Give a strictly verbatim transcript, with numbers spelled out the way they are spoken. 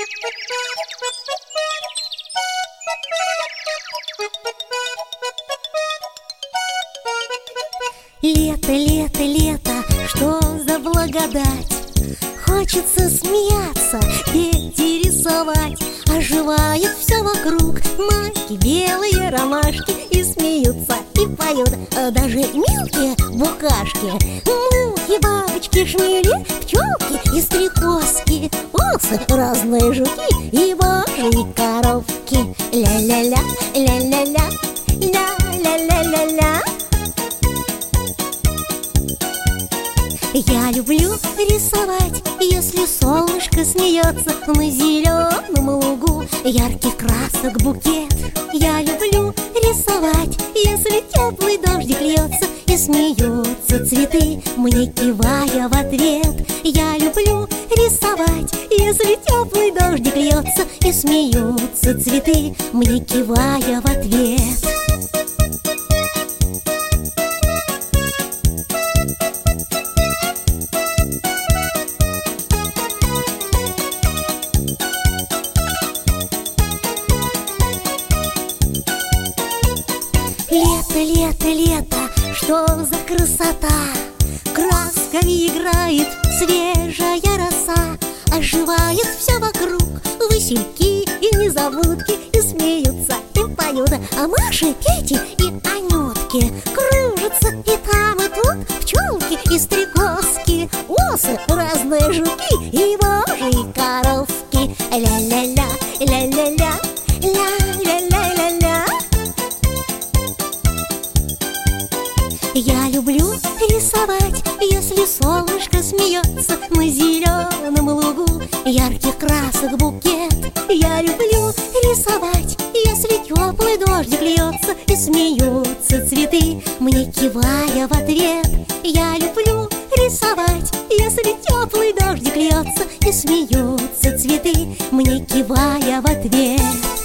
Лето, лето, лето, что за благодать! Хочется смеяться, петь и рисовать. Оживает все вокруг, маки, белые ромашки. И смеются, и поют даже мелкие букашки. Мухи, бабочки, шмели, пчелки и стрекозки, осы, разные жуки и божьи коровки. Ля-ля-ля, ля-ля-ля, ля-ля-ля-ля-ля. Я люблю рисовать, если солнышко смеется на зеленом лугу, ярких красок букет. Я люблю рисовать, если теплый дождик льется и смеются цветы, мне кивая в ответ. Я люблю рисовать, если теплый дождик льется и смеются цветы, мне кивая в ответ. Лето, лето, лето, что за красота! Красками играет свежая роса, оживает все вокруг, васильки и незабудки, и смеются, и поют, а Маши, Пети и Анютки. Кружатся и там, и тут пчелки и стрекозки, осы, разные жуки и божьи коровки. Ля-ля-ля, ля-ля-ля, ля-ля-ля-ля-ля. Я люблю рисовать, если солнышко смеется на зеленом лугу, ярких красок букет. Я люблю рисовать, если теплый дождик льется и смеются цветы, мне кивая в ответ. Я люблю рисовать, если теплый дождик льется и смеются цветы, мне кивая в ответ.